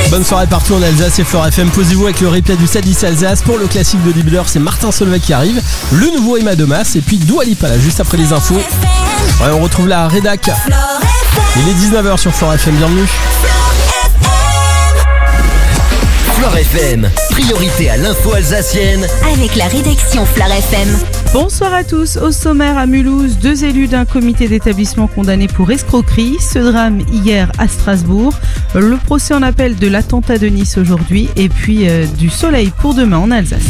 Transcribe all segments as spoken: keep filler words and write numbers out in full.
Bonne soirée partout en Alsace et Fleur F M. Posez-vous avec le replay du Sadis Alsace. Pour le classique de début d'heure, c'est Martin Solveig qui arrive. Le nouveau Emma Domas et puis Dua Lipa là, juste après les infos. Ouais, on retrouve la rédac. Il est dix-neuf heures sur Fleur F M, bienvenue. Fleur F M, priorité à l'info alsacienne avec la rédaction Fleur F M. Bonsoir à tous. Au sommaire à Mulhouse, deux élus d'un comité d'établissement condamnés pour escroquerie. Ce drame hier à Strasbourg. Le procès en appel de l'attentat de Nice aujourd'hui. Et puis euh, du soleil pour demain en Alsace.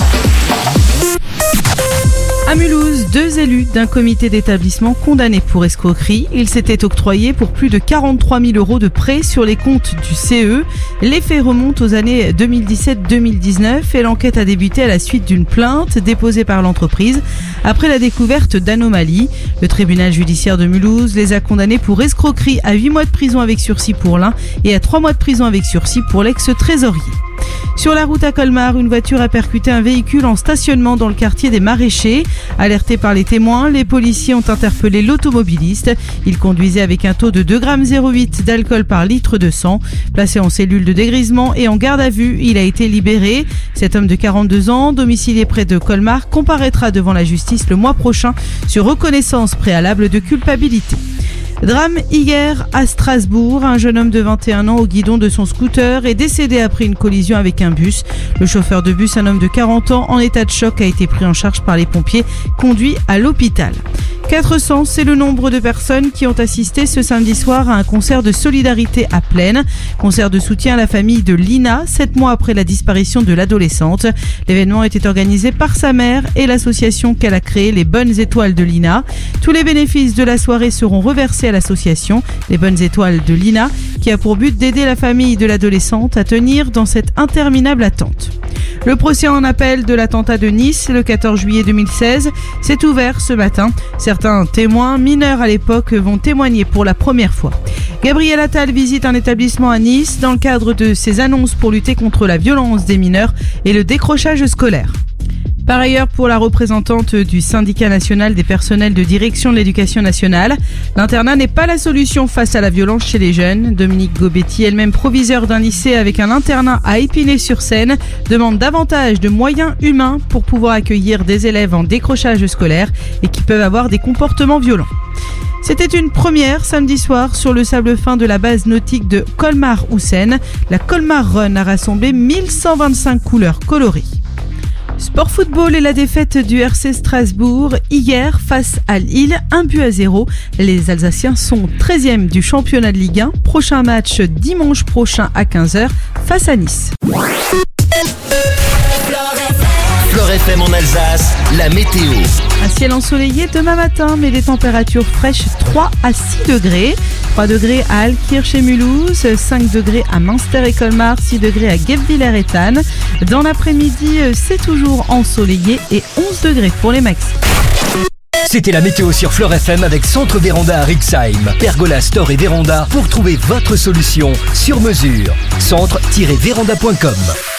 À Mulhouse, deux élus d'un comité d'établissement condamnés pour escroquerie. Ils s'étaient octroyés pour plus de quarante-trois mille euros de prêts sur les comptes du C E. Les faits remontent aux années deux mille dix-sept deux mille dix-neuf et l'enquête a débuté à la suite d'une plainte déposée par l'entreprise après la découverte d'anomalies. Le tribunal judiciaire de Mulhouse les a condamnés pour escroquerie à huit mois de prison avec sursis pour l'un et à trois mois de prison avec sursis pour l'ex-trésorier. Sur la route à Colmar, une voiture a percuté un véhicule en stationnement dans le quartier des Maraîchers. Alertés par les témoins, les policiers ont interpellé l'automobiliste. Il conduisait avec un taux de deux virgule zéro huit grammes d'alcool par litre de sang. Placé en cellule de dégrisement et en garde à vue, il a été libéré. Cet homme de quarante-deux ans, domicilié près de Colmar, comparaîtra devant la justice le mois prochain sur reconnaissance préalable de culpabilité. Drame hier à Strasbourg, un jeune homme de vingt et un ans au guidon de son scooter est décédé après une collision avec un bus. Le chauffeur de bus, un homme de quarante ans en état de choc, a été pris en charge par les pompiers, conduit à l'hôpital. quatre cents, c'est le nombre de personnes qui ont assisté ce samedi soir à un concert de solidarité à Plaine. Concert de soutien à la famille de Lina, sept mois après la disparition de l'adolescente. L'événement était organisé par sa mère et l'association qu'elle a créée, les Bonnes Étoiles de Lina. Tous les bénéfices de la soirée seront reversés à l'association Les Bonnes Étoiles de Lina, qui a pour but d'aider la famille de l'adolescente à tenir dans cette interminable attente. Le procès en appel de l'attentat de Nice, le quatorze juillet deux mille seize, s'est ouvert ce matin. Certains témoins, mineurs à l'époque, vont témoigner pour la première fois. Gabriel Attal visite un établissement à Nice dans le cadre de ses annonces pour lutter contre la violence des mineurs et le décrochage scolaire. Par ailleurs, pour la représentante du syndicat national des personnels de direction de l'éducation nationale, l'internat n'est pas la solution face à la violence chez les jeunes. Dominique Gobetti, elle-même proviseure d'un lycée avec un internat à Épinay-sur-Seine, demande davantage de moyens humains pour pouvoir accueillir des élèves en décrochage scolaire et qui peuvent avoir des comportements violents. C'était une première samedi soir sur le sable fin de la base nautique de Colmar-Houssen. La Colmar Run a rassemblé mille cent vingt-cinq couleurs colorées. Sport football et la défaite du R C Strasbourg hier face à Lille, un but à zéro. Les Alsaciens sont treizième du championnat de Ligue un. Prochain match dimanche prochain à quinze heures face à Nice. Fleur F M en Alsace, la météo. Un ciel ensoleillé demain matin, mais des températures fraîches trois à six degrés. trois degrés à Altkirch et Mulhouse, cinq degrés à Münster et Colmar, six degrés à Guebwiller et Thann. Dans l'après-midi, c'est toujours ensoleillé et onze degrés pour les maxi. C'était la météo sur Fleur F M avec Centre Véranda à Rixheim. Pergola, store et véranda pour trouver votre solution sur mesure. centre tiret véranda point com.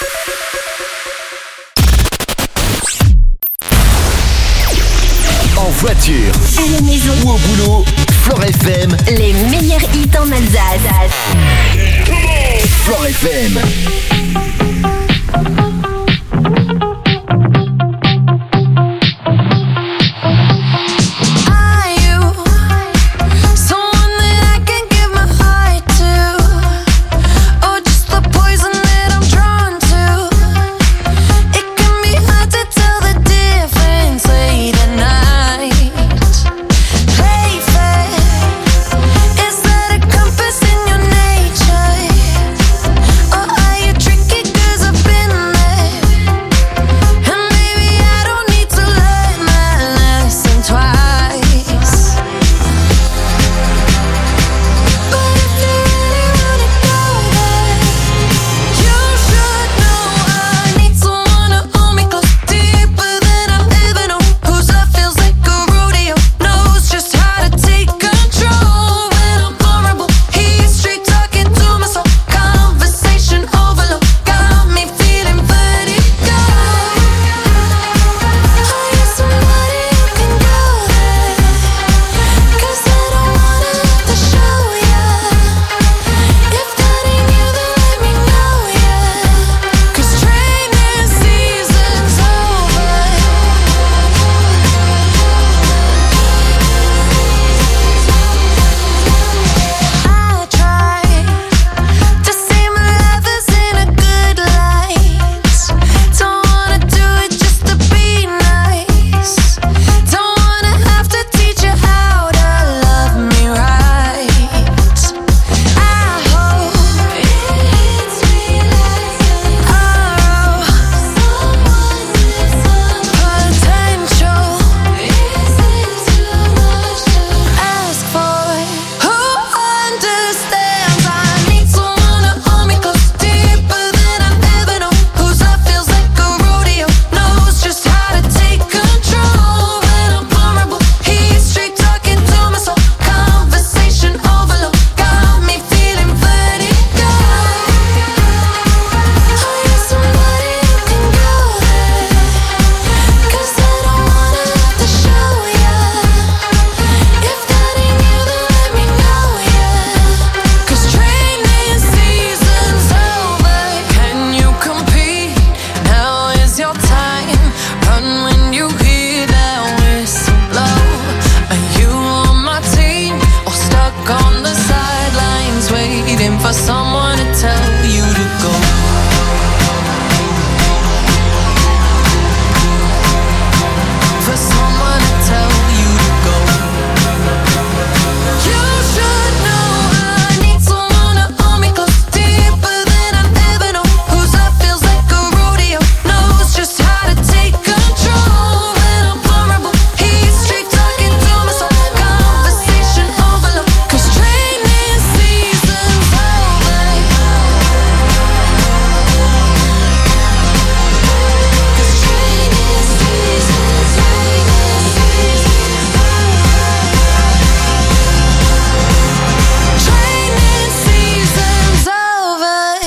En voiture, à la maison ou au boulot, Fleur F M, les meilleurs hits en Alsace. Fleur F M. Is that a compass in your nature? Or are you tricky?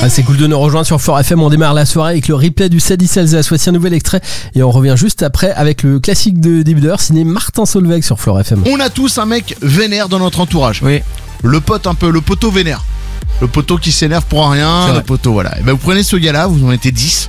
Ah, c'est cool de nous rejoindre sur Fort F M. On démarre la soirée avec le replay du sept dix Alsace. Voici un nouvel extrait et on revient juste après avec le classique de début d'heure signé Martin Solveig sur Fort F M. On a tous un mec vénère dans notre entourage. Oui. Le pote un peu, le poteau vénère. Le poteau qui s'énerve pour rien, le poteau voilà. Et ben vous prenez ce gars-là, vous en mettez dix.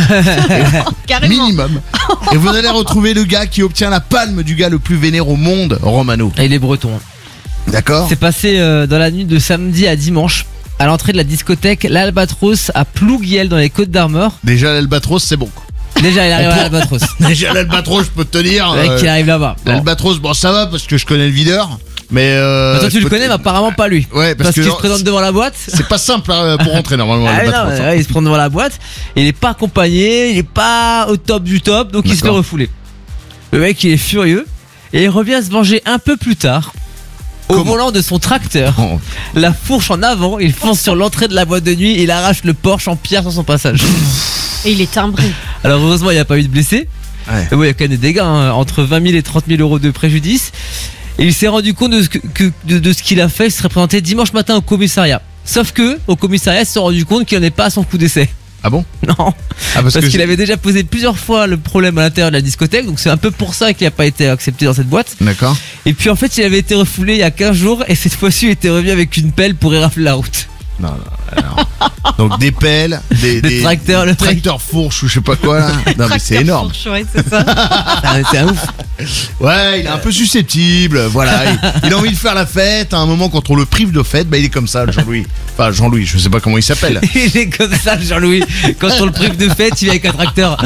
Minimum. Et vous allez retrouver le gars qui obtient la palme du gars le plus vénère au monde, Romano. Et il est breton. D'accord. C'est passé euh, dans la nuit de samedi à dimanche à l'entrée de la discothèque L'Albatros à Plouguiel dans les Côtes d'Armor. Déjà l'Albatros c'est bon. Déjà il arrive à l'Albatros. Déjà l'Albatros je peux te dire. Le mec euh, il arrive là-bas. Bon. L'Albatros bon ça va parce que je connais le videur. Mais euh, bah toi tu le peut- connais mais apparemment pas lui. Ouais parce, Parce que qu'il se genre, présente devant la boîte. c'est pas simple hein, pour rentrer normalement. Ah ouais, l'Albatros, non, hein. ouais, il se prend devant la boîte. Il est pas accompagné, il est pas au top du top, donc il se fait D'accord. refouler. Le mec il est furieux et il revient se venger un peu plus tard. Au Comment volant de son tracteur, Oh. la fourche en avant, il fonce sur l'entrée de la boîte de nuit et il arrache le Porsche en pierre sur son passage. Et il est timbré. Alors heureusement il n'y a pas eu de blessés. Ouais. Et ouais, il y a quand même des dégâts, hein, entre vingt mille et trente mille euros de préjudice. Et il s'est rendu compte de ce, que, que- de, de ce qu'il a fait. Il serait présenté dimanche matin au commissariat. Sauf que au commissariat, il s'est rendu compte qu'il n'en est pas à son coup d'essai. Ah bon? Non, Ah parce, que qu'il j'ai- avait déjà posé plusieurs fois le problème à l'intérieur de la discothèque. Donc c'est un peu pour ça qu'il n'a pas été accepté dans cette boîte. D'accord. Et puis en fait, il avait été refoulé il y a quinze jours. Et cette fois-ci, il était revenu avec une pelle pour érafler la route. Non, non, non. Donc des pelles, des, Le des tracteur, le tracteur. tracteurs fourches ou je sais pas quoi là. Non mais c'est énorme. C'est ça. Ah, c'est un ouf. Ouais, il est un peu susceptible, voilà. Il, il a envie de faire la fête. À un moment, quand on le prive de fête, bah il est comme ça, le Jean-Louis. Enfin Jean-Louis, je sais pas comment il s'appelle. Il est comme ça, Jean-Louis. Quand on le prive de fête, il vient avec un tracteur.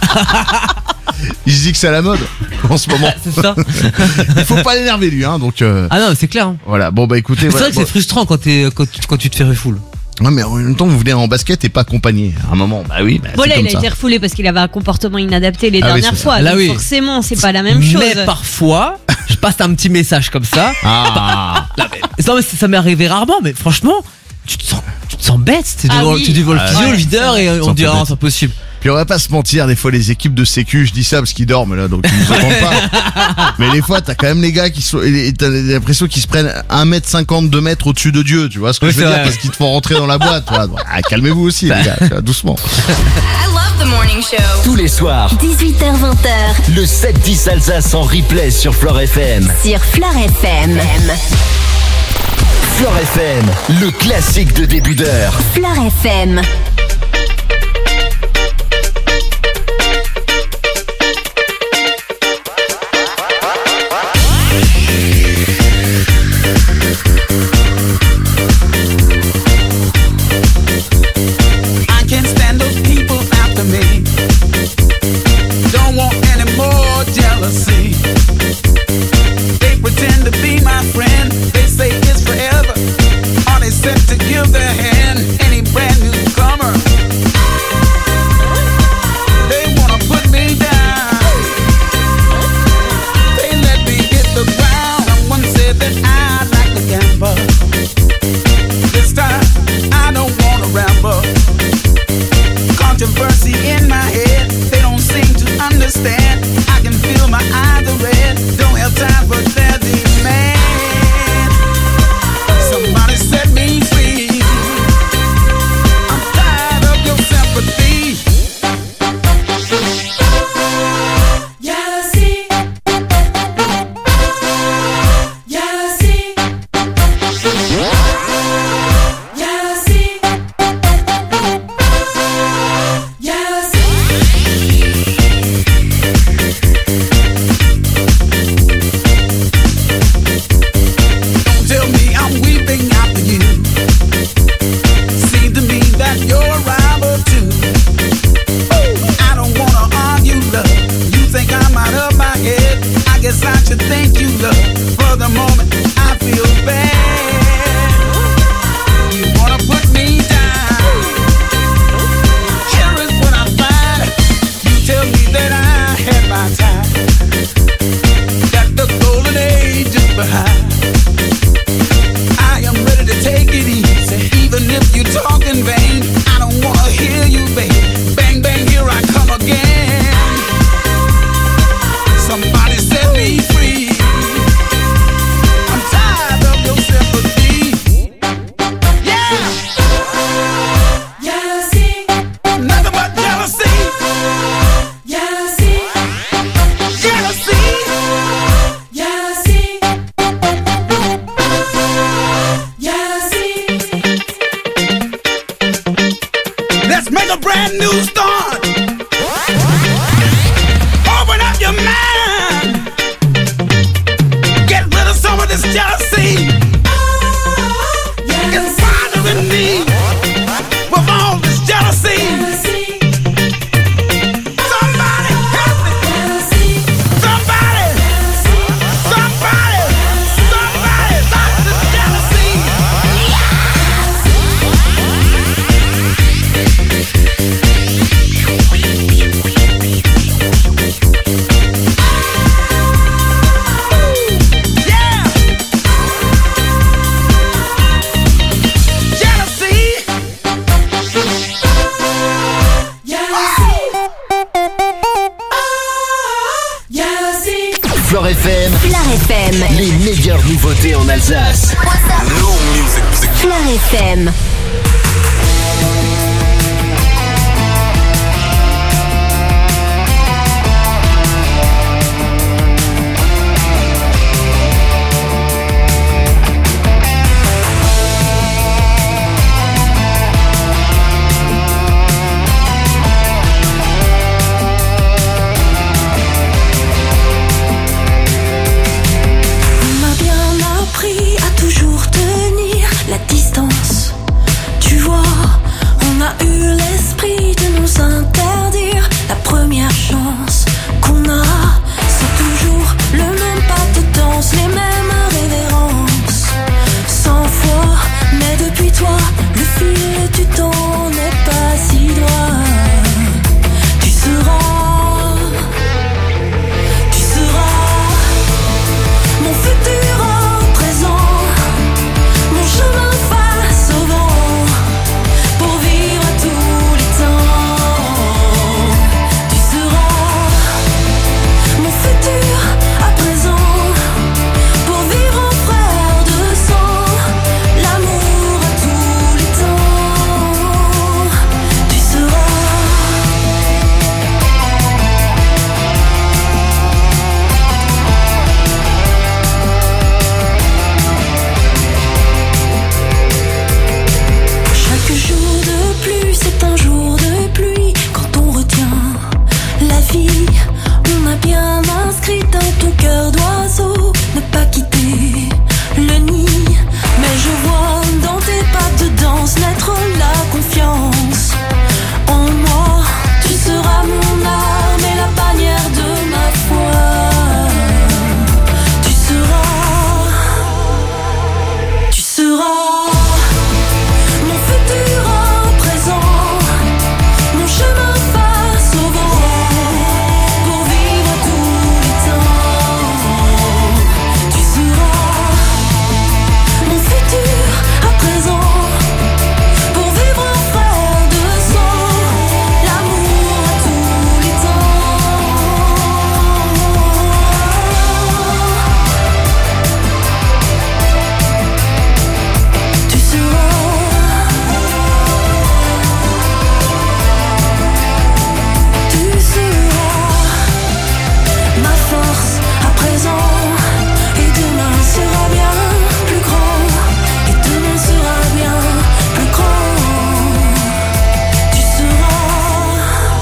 Il se dit que c'est à la mode en ce moment. C'est ça. Il faut pas l'énerver lui, hein. Donc euh, Ah non, mais c'est clair. hein. voilà. Bon bah écoutez, C'est voilà. vrai que c'est Bon. frustrant quand, t'es, quand, tu, quand tu te fais refoule. Ouais, mais en même temps, vous venez en basket et pas accompagné. À un moment, bah oui. Bah, Bon c'est là comme il a ça. été refoulé parce qu'il avait un comportement inadapté les Ah oui, dernières c'est ça. fois. Là, Donc oui. forcément c'est pas la même chose. Mais parfois, je passe un petit message comme ça. Ah. Non, mais, non, mais ça m'est arrivé rarement, mais franchement, tu te sens, tu te sens bête. T'es Ah devant, oui. t'es devant le Ah, physio, ouais, le videur, c'est et vrai. on dit C'est un peu ah, bête. c'est impossible. Puis on va pas se mentir, des fois les équipes de sécu, je dis ça parce qu'ils dorment là, donc ils nous entendent pas. Mais des fois, t'as quand même les gars qui sont, et t'as l'impression qu'ils se prennent un mètre cinquante, deux mètres au-dessus de Dieu, tu vois ce que Oui, je veux c'est dire, vrai. parce qu'ils te font rentrer dans la boîte. Tu vois. Ah, calmez-vous aussi, les gars, tu vois, doucement. I love the morning show. Tous les soirs, dix-huit heures vingt le sept dix Alsace en replay sur Fort F M. sur Fort F M. Fort F M, le classique de début d'heure. Fort F M. I can't stand those people after me. Don't want any more jealousy. They pretend to be my friend. They say it's forever. Are they set to give their hand? Any brand newcomer jealousy is bothering me with all this jealousy. Somebody help me. Somebody, somebody, somebody stop this jealousy. Flore F M, Fleur F M. les meilleures nouveautés en Alsace. Fleur F M. On m'a bien appris à toujours tenir la distance. Tu vois, on a eu l'esprit de nous interdire la première chance qu'on a. C'est toujours le même pas de danse, les mêmes révérences. Cent fois, mais depuis toi, le fil du temps n'est pas si droit. Tu seras, tu seras mon futur en présent, mon chemin face au vent, pour vivre à tous les temps. Tu seras mon futur à présent, pour vivre en frère de sang, l'amour à tous les temps. Tu seras. Chaque jour de pluie, c'est un jour de pluie. Quand on retient la vie, on a bien inscrit dans ton cœur d'oiseau ne pas quitter le nid. Mais je vois dans tes pas de danse naître la confiance en moi. Tu seras mon arme et la bannière de ma foi. Tu seras, tu seras mon futur en présent, mon chemin face au vent, pour vivre à tous les temps. Tu seras mon futur à présent, pour vivre en frère de sang, l'amour à tous les temps. Tu seras. Tu seras ma force à présent, et demain sera bien plus grand, et demain sera bien plus grand. Tu seras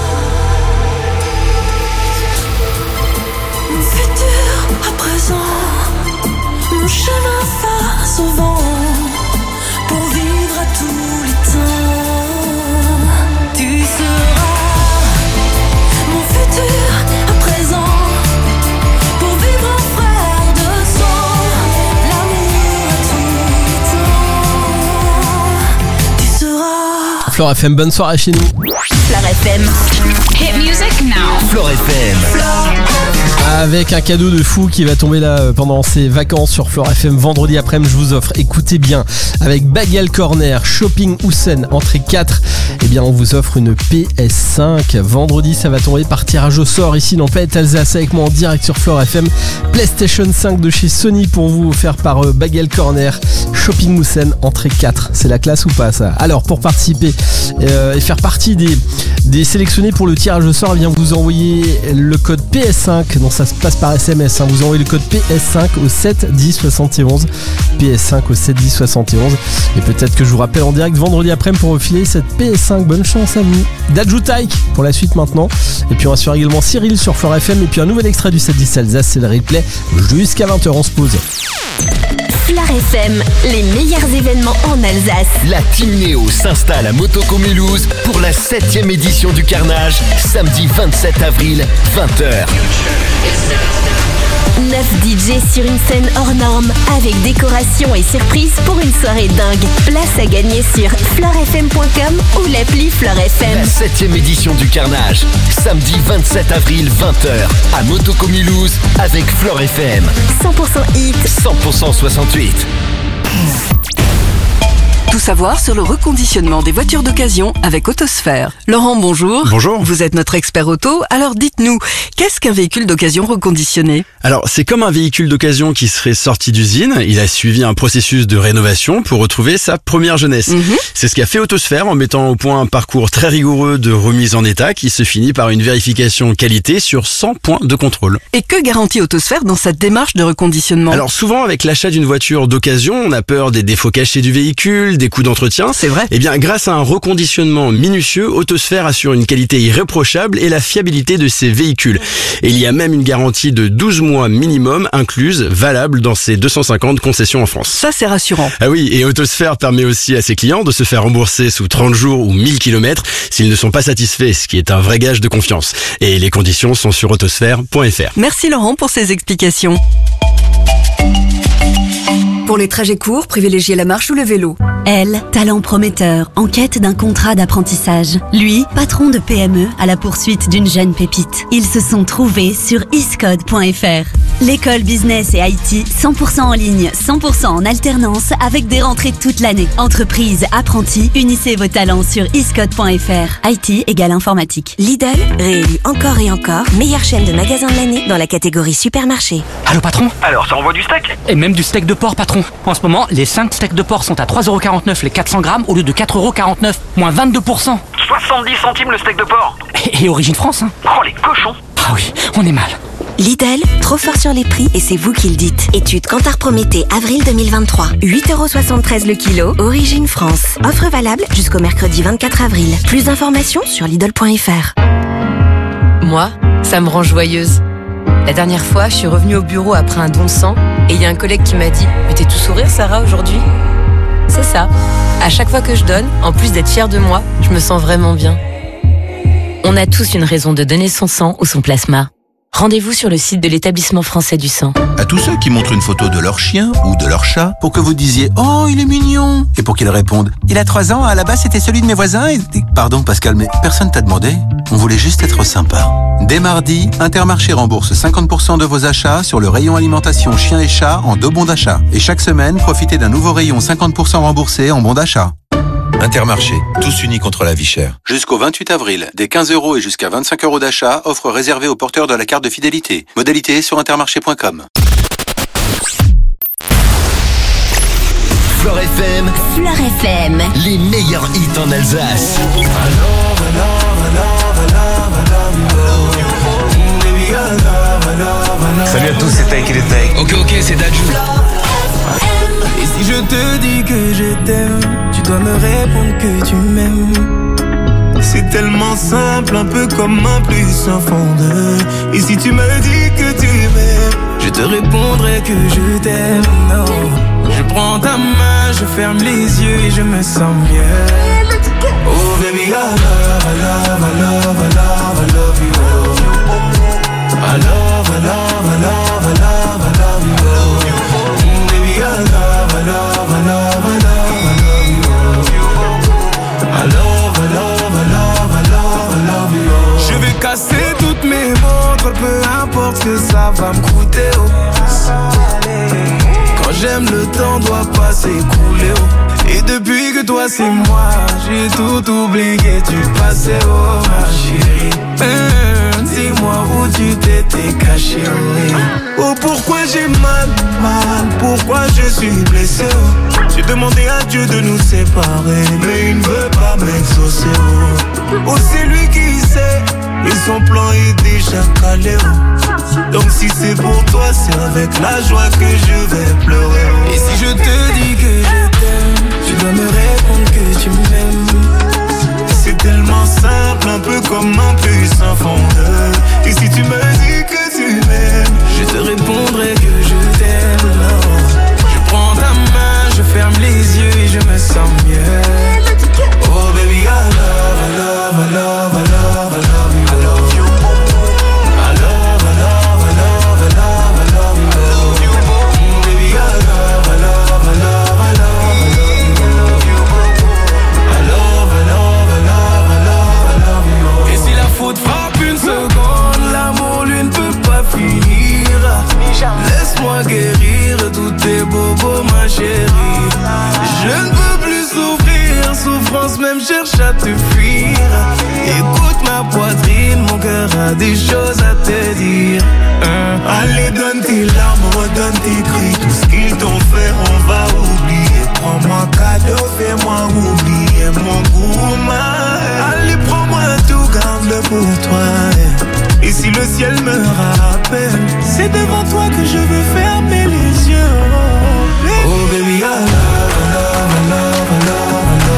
mon futur à présent, mon chemin face au vent, pour vivre à tous les temps. Tu seras mon futur à présent, pour vivre en frère de sang, l'amour à tous les temps. Tu seras. Fleur F M, bonne soirée chez nous. Fleur F M. Hit music now. Flore F M. Avec un cadeau de fou qui va tomber là euh, pendant ces vacances sur Fleur F M vendredi après-midi, je vous offre, écoutez bien, avec Bagel Corner, Shopping Houssen, entrée quatre, eh bien on vous offre une P S cinq. Vendredi, ça va tomber par tirage au sort ici dans Planète Alsace avec moi en direct sur Fleur F M. PlayStation cinq de chez Sony pour vous, offert par euh, Bagel Corner, Shopping Houssen, entrée quatre. C'est la classe ou pas ça? Alors pour participer euh, et faire partie des, des sélectionnés pour le tirage au sort, eh bien vous envoyez le code P S cinq, donc ça se passe par S M S, hein. Vous envoyez le code P S cinq au sept dix soixante et onze, P S cinq au sept dix soixante et onze, et peut-être que je vous rappelle en direct vendredi après-midi pour refiler cette P S cinq. Bonne chance à vous. Dadju Taïk pour la suite maintenant, et puis on va suivre également Cyril sur Fleur F M, et puis un nouvel extrait du sept dix Alsace, c'est le replay jusqu'à vingt heures. On se pose. F M, les meilleurs événements en Alsace. La Team Néo s'installe à Motoko Mulhouse pour la septième édition du Carnage, samedi vingt-sept avril, vingt heures. neuf D J sur une scène hors norme, avec décoration et surprise pour une soirée dingue. Place à gagner sur flore f m point com ou l'appli Flore F M. La septième édition du Carnage, samedi vingt-sept avril, vingt heures, à Motoko Mulhouse, avec Flore F M. cent pour cent hit, cent pour cent soixante-huit. Tout savoir sur le reconditionnement des voitures d'occasion avec Autosphère. Laurent, bonjour. Bonjour. Vous êtes notre expert auto, alors dites-nous, qu'est-ce qu'un véhicule d'occasion reconditionné ? Alors, c'est comme un véhicule d'occasion qui serait sorti d'usine. Il a suivi un processus de rénovation pour retrouver sa première jeunesse. Mhm. C'est ce qu'a fait Autosphère en mettant au point un parcours très rigoureux de remise en état qui se finit par une vérification qualité sur cent points de contrôle. Et que garantit Autosphère dans cette démarche de reconditionnement ? Alors souvent, avec l'achat d'une voiture d'occasion, on a peur des défauts cachés du véhicule, des coûts d'entretien. C'est vrai. Eh bien, grâce à un reconditionnement minutieux, Autosphère assure une qualité irréprochable et la fiabilité de ses véhicules. Et il y a même une garantie de douze mois minimum incluse, valable dans ses deux cent cinquante concessions en France. Ça, c'est rassurant. Ah oui, et Autosphère permet aussi à ses clients de se faire rembourser sous trente jours ou mille kilomètres s'ils ne sont pas satisfaits, ce qui est un vrai gage de confiance. Et les conditions sont sur autosphère point f r. Merci Laurent pour ces explications. Pour les trajets courts, privilégiez la marche ou le vélo. Elle, talent prometteur, en quête d'un contrat d'apprentissage. Lui, patron de P M E à la poursuite d'une jeune pépite. Ils se sont trouvés sur iscode point f r. L'école business et I T, cent pour cent en ligne, cent pour cent en alternance, avec des rentrées toute l'année. Entreprise, apprentis, unissez vos talents sur iscode point f r. I T égale informatique. Lidl, réélu encore et encore, meilleure chaîne de magasins de l'année dans la catégorie supermarché. Allô patron ? Alors ça envoie du steak ? Et même du steak de porc patron. En ce moment, les cinq steaks de porc sont à trois euros quarante-neuf les quatre cents grammes au lieu de quatre euros quarante-neuf, moins vingt-deux pour cent. soixante-dix centimes le steak de porc. Et, et origine France, hein. Oh les cochons. Ah oui, on est mal. Lidl, trop fort sur les prix et c'est vous qui le dites. Étude Kantar Prométhée, avril deux mille vingt-trois. huit euros soixante-treize le kilo, origine France. Offre valable jusqu'au mercredi vingt-quatre avril. Plus d'informations sur lidl point f r. Moi, ça me rend joyeuse. La dernière fois, je suis revenue au bureau après un don de sang et il y a un collègue qui m'a dit « Mais t'es tout sourire, Sarah, aujourd'hui ?» C'est ça. À chaque fois que je donne, en plus d'être fière de moi, je me sens vraiment bien. On a tous une raison de donner son sang ou son plasma. Rendez-vous sur le site de l'établissement français du sang. À tous ceux qui montrent une photo de leur chien ou de leur chat pour que vous disiez « Oh, il est mignon !» et pour qu'ils répondent « Il a trois ans, à la base c'était celui de mes voisins et... » Pardon Pascal, mais personne t'a demandé. On voulait juste être sympa. Dès mardi, Intermarché rembourse cinquante pour cent de vos achats sur le rayon alimentation chien et chat en deux bons d'achat. Et chaque semaine, profitez d'un nouveau rayon cinquante pour cent remboursé en bons d'achat. Intermarché, tous unis contre la vie chère. Jusqu'au vingt-huit avril, des quinze euros et jusqu'à vingt-cinq euros d'achat, offre réservée aux porteurs de la carte de fidélité. Modalité sur intermarché point com. Flore F M, Flore F M, les meilleurs hits en Alsace. Salut à tous, c'est Take It Take. Ok, ok, c'est Dadju. Et si je te dis que je t'aime, tu dois me répondre que tu m'aimes. C'est tellement simple, un peu comme un plus un fondeur. Et si tu me dis que tu m'aimes, je te répondrai que je t'aime. Non, je prends ta main, je ferme les yeux et je me sens mieux. Oh baby, I love, I love, I love, I love, I love you. I love, I love, I love, I love, I love you. Mm, baby, I love, I love, I love, I love, I love you. I love, I love, I love, I love, I love you. Je vais casser toutes mes montres, peu importe ce que ça va me coûter. Oh. Quand j'aime, le temps doit pas s'écouler. Oh. Et depuis que toi c'est moi, j'ai tout oublié, tu passais, oh ma chérie. Hum, dis-moi où tu t'étais caché, oui. Oh pourquoi j'ai mal, mal, pourquoi je suis blessé, oh. J'ai demandé à Dieu de nous séparer, mais il ne veut pas m'exaucer, oh. Oh c'est lui qui sait, et son plan est déjà calé, oh. Donc si c'est pour toi, c'est avec la joie que je vais pleurer, oh. Et si je te dis que je t'aime, tu dois me répondre que tu m'aimes. C'est tellement simple, un peu comme un puissant fondeur. Et si tu me dis que tu m'aimes, je te répondrai que je t'aime. Non. Je prends ta main, beaucoup ma chérie. Je ne peux plus souffrir, souffrance même cherche à te fuir. Écoute ma poitrine, mon cœur a des choses à te dire. hein. Allez donne tes larmes, redonne tes cris. Tout ce qu'ils t'ont fait on va oublier. Prends-moi cadeau, fais-moi oublier mon gourmand. Allez prends-moi tout, garde-le pour toi. Et si le ciel me rappelle, c'est devant toi que je veux fermer les yeux. Oh baby, oh, baby I love, I love, I love, I love.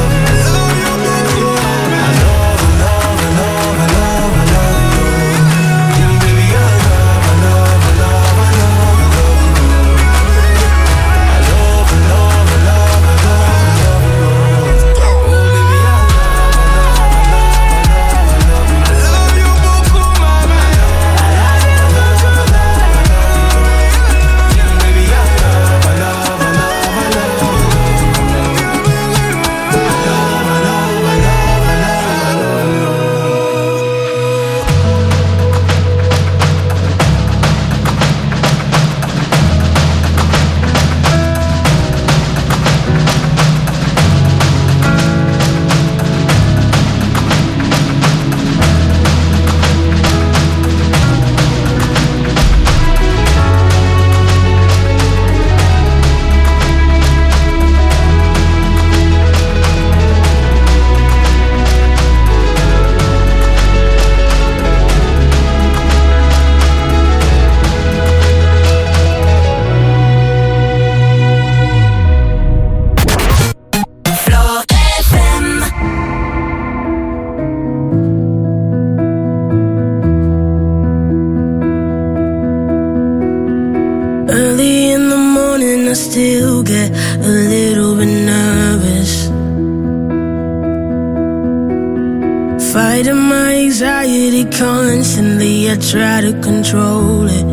Constantly, I try to control it.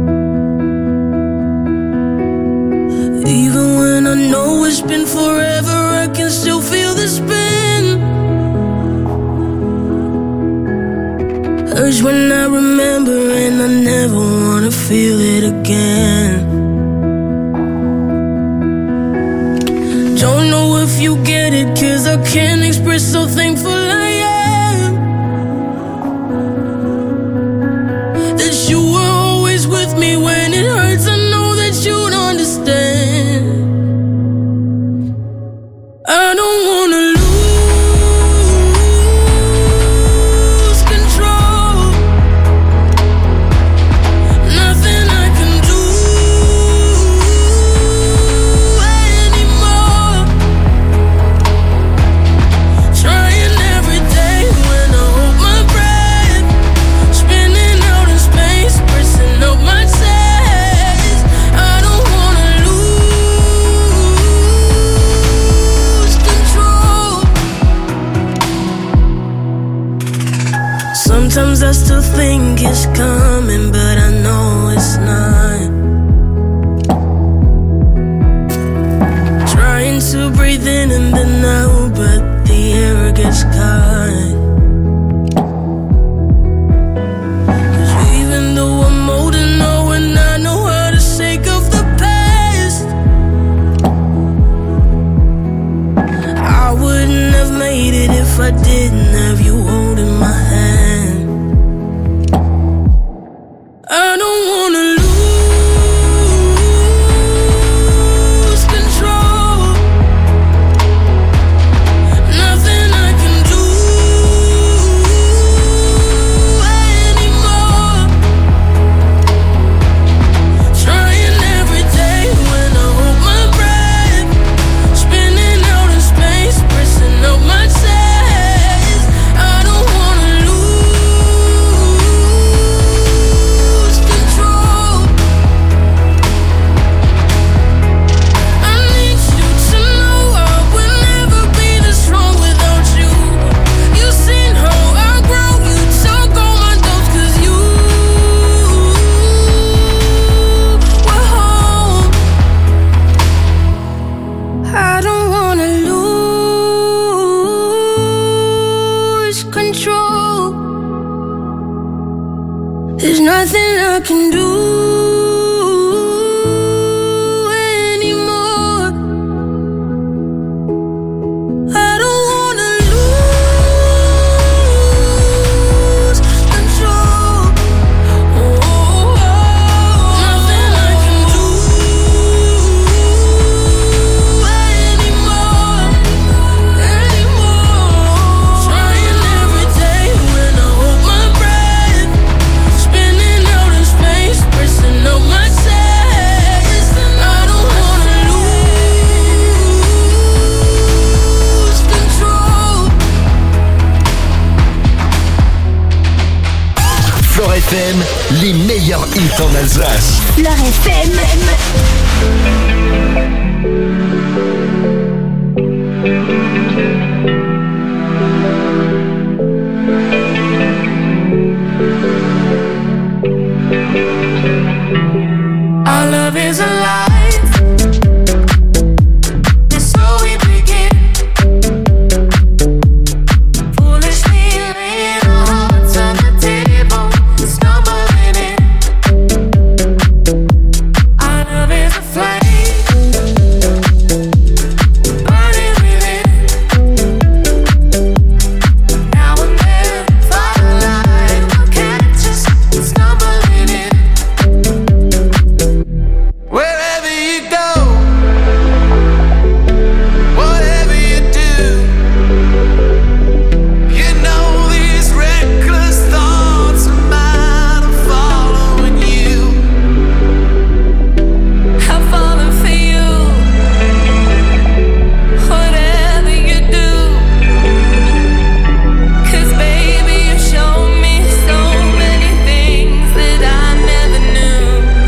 Even when I know it's been forever, I can still feel the spin. Urge when I remember, and I never wanna feel it again. Don't know if you get it, cause I can't express how thankful I am. With me when it hurts, I know that you'd understand. I don't wanna lose control. Nothing I can do anymore. Trying every day when I hold my breath, spinning out in space, pressing up my chest. I don't wanna lose control. Sometimes I still think it's coming, but I know it's not. Trying to breathe in and then out, but the air gets caught. Even though I'm old and know and I know how to shake off the past, I wouldn't have made it if I didn't have you holding my hand. I don't wanna lose control. Nothing I can do anymore. Trying every day when I hold my breath, spinning out in space, pressing up my chest. I don't wanna lose control. I need you to know I would never be this strong without you. You've seen how I grow, you took all my doubts 'cause you were home. I don't wanna lose control. There's nothing I can do anymore. les meilleurs hits en Alsace. Fleur F M. Our love is alive. And so we begin. Foolishly laying our hearts on the table, stumbling in. Our love is a flame, burning within. Now and then, firelight will catch us stumbling in. Wherever you go, whatever you do, you know these reckless thoughts of mine are following you. I'm falling for you, whatever you do. 'Cause baby, you show me so many things that I never knew.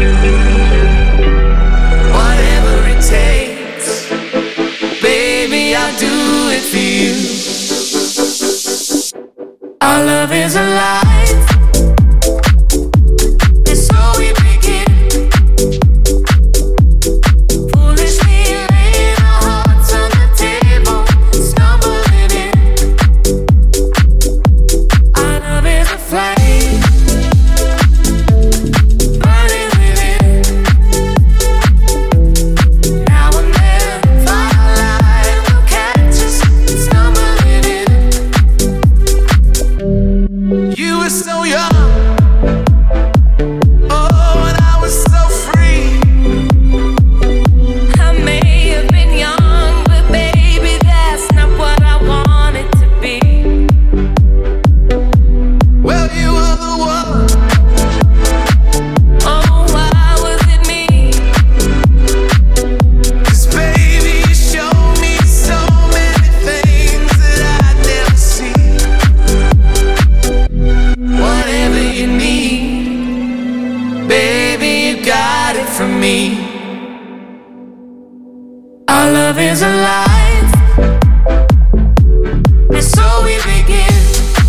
Whatever it takes, baby, I'll do it for you. Our love is alive, and so we begin. Foolishly laying our hearts on the table, stumbling in. Our love is a flame, burning within. Now and then, firelight will catch us stumbling in. You were so young, oh, and I was so free. I may have been young, but baby, that's not what I wanted to be. Well, you were the one. Oh, why was it me? 'Cause baby, you showed me so many things that I'd never see. Whatever you need, baby, you got it from me. Our love is alive, and so we begin.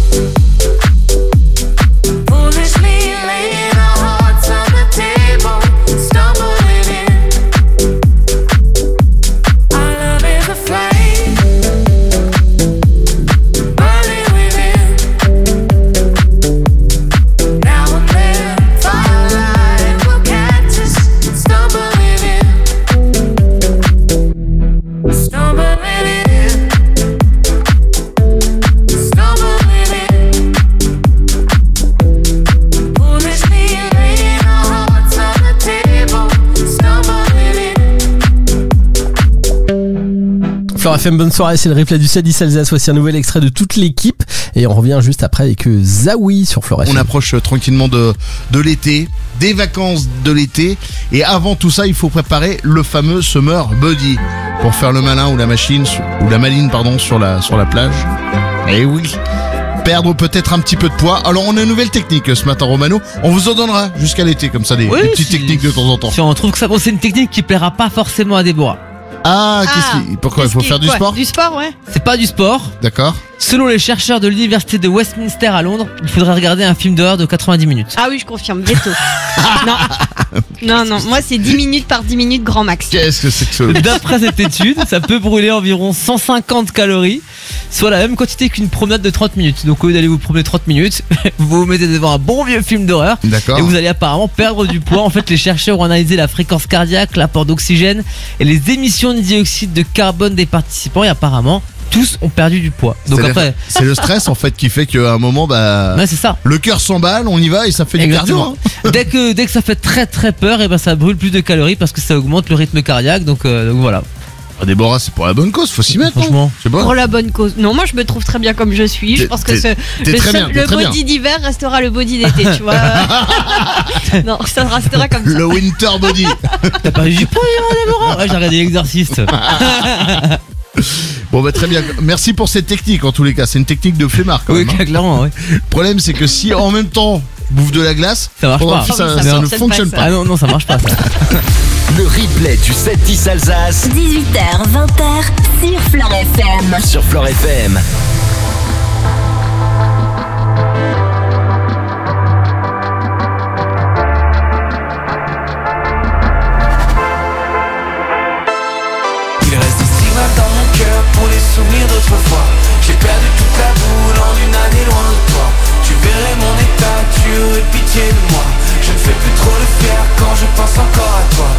Foolishly laying our hearts on the table, stumbling in. Our love is a flame, burning within. Now and then, firelight will catch us stumbling in. Stumbling in. Stumbling in. Foolishly laying our hearts on the table, stumbling in. Fleur F M, bonne soirée, c'est le replay du sept dix Alsace. Voici un nouvel extrait de toute l'équipe. Et on revient juste après avec euh, Zawi sur Fleur F M. On approche euh, tranquillement de, de l'été, des vacances de l'été. Et avant tout ça, il faut préparer le fameux Summer Body. Pour faire le malin ou la machine, ou la maline, pardon, sur la, sur la plage. Eh oui. Perdre peut-être un petit peu de poids. Alors on a une nouvelle technique euh, ce matin, Romano. On vous en donnera jusqu'à l'été, comme ça, des, Oui, des petites si- techniques de temps en temps. Si on trouve que ça, bon, c'est une technique qui plaira pas forcément à Déborah. Ah, qu'est-ce qui, pourquoi il faut faire du Quoi, sport? Du sport, ouais. C'est pas du sport. D'accord. Selon les chercheurs de l'université de Westminster à Londres, il faudrait regarder un film d'horreur de quatre-vingt-dix minutes. Ah oui, je confirme, ghetto. non. Non, non, moi c'est dix minutes par dix minutes grand max. Qu'est-ce que c'est que ce... D'après cette étude, ça peut brûler environ cent cinquante calories, soit la même quantité qu'une promenade de trente minutes. Donc au lieu d'aller vous promener trente minutes, vous vous mettez devant un bon vieux film d'horreur. D'accord. Et vous allez apparemment perdre du poids. En fait, les chercheurs ont analysé la fréquence cardiaque, l'apport d'oxygène et les émissions de dioxyde de carbone des participants, et apparemment tous ont perdu du poids. Donc C'est-à-dire- après, c'est le stress en fait qui fait qu'à un moment, bah, ouais, c'est ça. le cœur s'emballe, on y va et ça fait du cardio. Exactement. hein. dès que dès que ça fait très très peur, et ben ça brûle plus de calories parce que ça augmente le rythme cardiaque. Donc, euh, donc voilà. Ah, Déborah, c'est pour la bonne cause, faut s'y mettre. Franchement, je sais pas. Pour la bonne cause. Non, moi je me trouve très bien comme je suis. Je T'es- pense que t'es- ce, t'es le, très seul- bien, t'es le très body bien. d'hiver restera le body d'été, tu vois. Non, ça restera comme ça. Le winter body. T'as pas eu du poids, Déborah? Ouais, j'ai regardé l'exercice. Bon bah très bien, merci pour cette technique en tous les cas, c'est une technique de flemmard quand Oui, même. hein. clairement, oui. Le problème c'est que si en même temps bouffe de la glace. Ça marche pendant pas. que Ça, Ça ça ne fonctionne fonctionne pas, pas. ça. Ah non, non, ça marche pas, ça. Le replay du sept dix Alsace dix-huit heures, vingt heures sur Fleure F M. sur Fleure F M. Il reste des stigmates dans mon cœur pour les souvenirs d'autrefois. J'ai perdu toute la boule en une année loin de toi. Tu verrais mon état, tu aurais pitié de moi. Je ne fais plus trop le fier quand je pense encore à toi.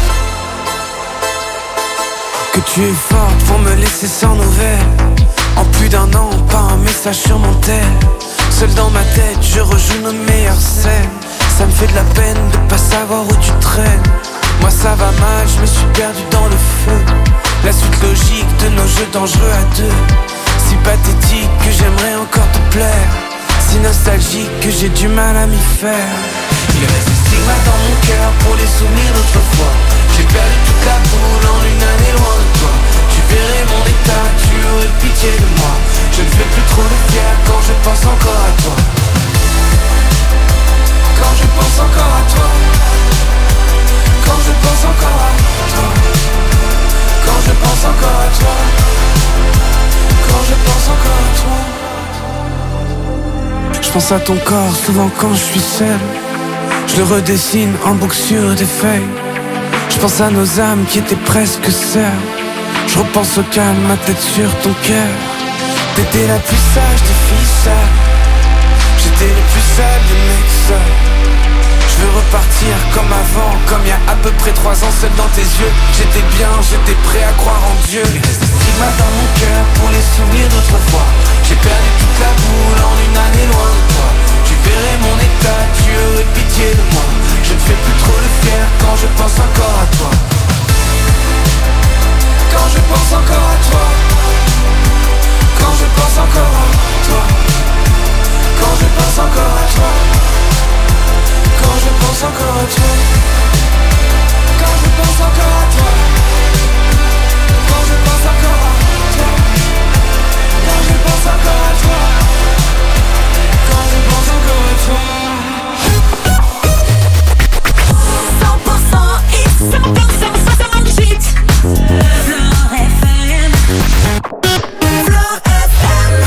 Que tu es forte pour me laisser sans nouvelles. En plus d'un an, pas un message sur mon tel. Seul dans ma tête, je rejoue nos meilleures scènes. Ça me fait de la peine de pas savoir où tu traînes. Moi ça va mal, je me suis perdu dans le feu. La suite logique de nos jeux dangereux à deux. Si pathétique que j'aimerais encore te plaire. Si nostalgique que j'ai du mal à m'y faire. Il reste des stigmates dans mon cœur pour les souvenirs d'autrefois. J'ai perdu toute la boule en une année loin de toi. Tu verrais mon état, tu aurais pitié de moi. Je ne fais plus trop le fier quand je pense encore à toi. Quand je pense encore à toi. Quand je pense encore à toi. Quand je pense encore à toi. Quand je pense encore à toi. Je pense à ton corps souvent quand je suis seul. Je le redessine en boucle sur des feuilles. Je pense à nos âmes qui étaient presque sœurs. Je repense au calme, ma tête sur ton cœur. T'étais la plus sage des filles sales. J'étais le plus sale des mecs seuls. Je veux repartir comme avant, comme il y a à peu près trois ans seul dans tes yeux. J'étais bien, j'étais prêt à croire en Dieu. Il reste des stigmates dans mon cœur pour les souvenirs d'autrefois. J'ai perdu toute la boule en une année loin de toi. Tu verrais mon état, tu aurais pitié de moi. Je ne fais plus trop le fier quand je pense encore à toi. Quand je pense encore à toi. Quand je pense encore à toi. Quand je pense encore à toi. Quand je pense encore à toi. Quand je pense encore à toi. Quand je pense encore à toi. Quand je pense encore à toi. Quand je pense encore à toi. cent pour cent et cent pour cent soixante-dix-huit. Fleure F M. Fleure F M.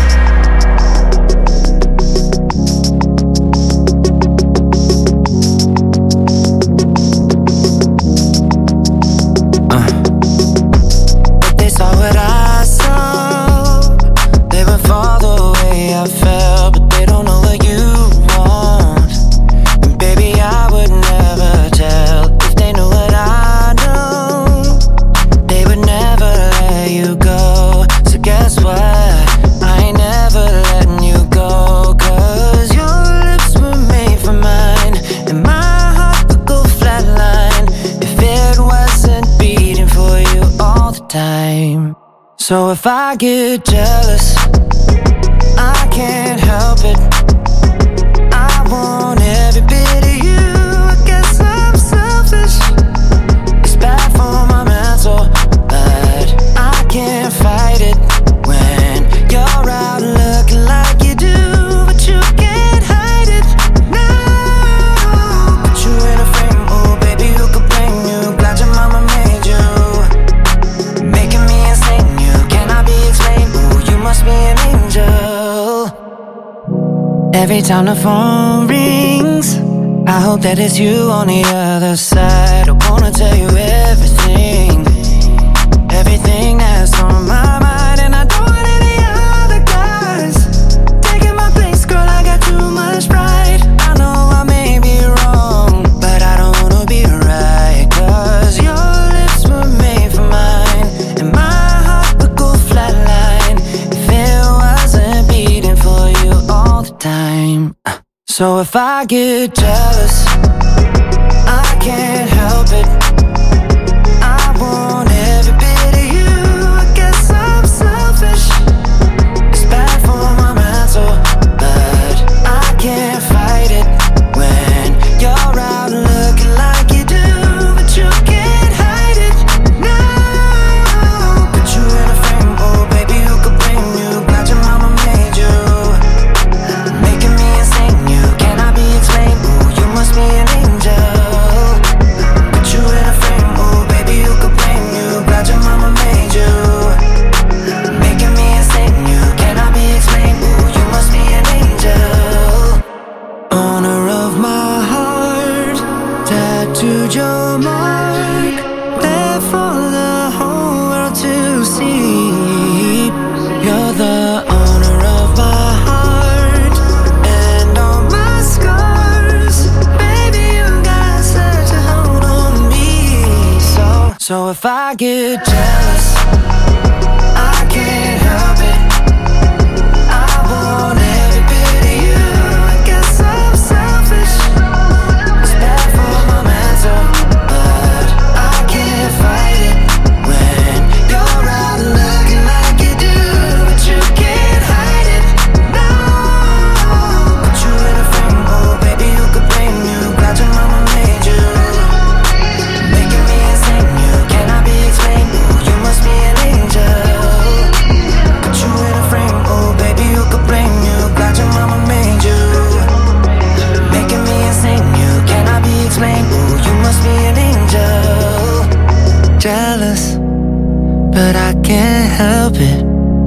They saw what I saw. They would fall the way I felt, but they don't know what you want. And baby, I would never tell if they knew what I know. They would never let you go. So guess what? I ain't never letting you go. Cause your lips were made for mine, and my heart would go flatline if it wasn't beating for you all the time. So if I get jealous, I can't help it. I want every bit of you. I guess I'm selfish. It's bad for my mental, but I can't fight it when you're out looking like you do, but you can't hide it. No, put you in a frame, oh baby, who could blame you? Glad your mama made you, making me insane. You cannot be explained. Ooh, you must be an angel. Every time the phone rings, I hope that it's you on the other side. I wanna tell you everything, everything that's on my mind. And I don't want any other guys taking my place, girl, I got too much pride. I know I may be wrong, but I don't wanna be right. Cause your lips were made for mine, and my heart would go flatline if it wasn't beating for you all the time. So if I get jealous, I can't help it. I want every bit of you. I guess I'm selfish. It's bad for my mental, but I can't fight it when you're out looking like you do, but you can't hide it. No, put you in a frame, oh baby, who could blame you? Glad your mama made you, making me insane. You cannot if I get jealous. I can't help it. I want every bit of you. I guess I'm selfish. It's bad for my mental, but I can't fight it when you're out looking like you do, but you can't hide it. No, put you in a frame, oh baby, you could blame you. Glad your mama made you, making me insane. You cannot be explained. Ooh, you must be an angel. Put you in a frame, oh baby, you could blame you. Glad your mama made you, making me insane. You cannot be explained. Ooh, you must be an angel. Jealous, but I can't help it.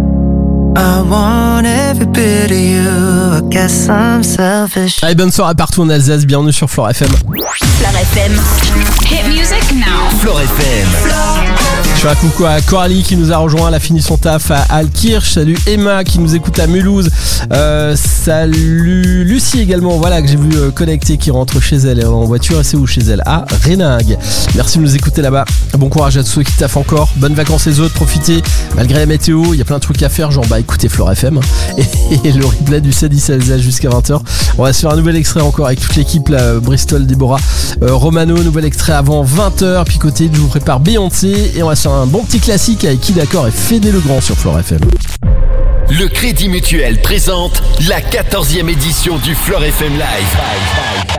I want every bit of you. I guess I'm selfish. Allez, bonne soirée partout en Alsace, bienvenue sur Flore F M. Flore F M. Hit music now. Flore F M. Je fais un coucou à Coralie qui nous a rejoint, elle a fini son taf à Alkirch. Salut Emma qui nous écoute à Mulhouse. Euh, salut Lucie également, voilà, que j'ai vu euh, connecter, qui rentre chez elle en voiture. Et c'est où chez elle? À Réningue. Merci de nous écouter là-bas. Bon courage à tous ceux qui taffent encore. Bonnes vacances les autres, profitez. Malgré la météo, il y a plein de trucs à faire, genre bah écoutez Flore F M et, et le replay du sept dix Alsace jusqu'à vingt heures. On va se faire un nouvel extrait encore avec toute l'équipe là, Bristol, Déborah, euh, Romano, nouvel extrait avant vingt heures. Puis côté, je vous prépare Beyoncé et on va se faire un bon petit classique avec Qui d'accord et Fédé Legrand sur Flore F M. Le Crédit Mutuel présente la quatorzième édition du Flore F M Live.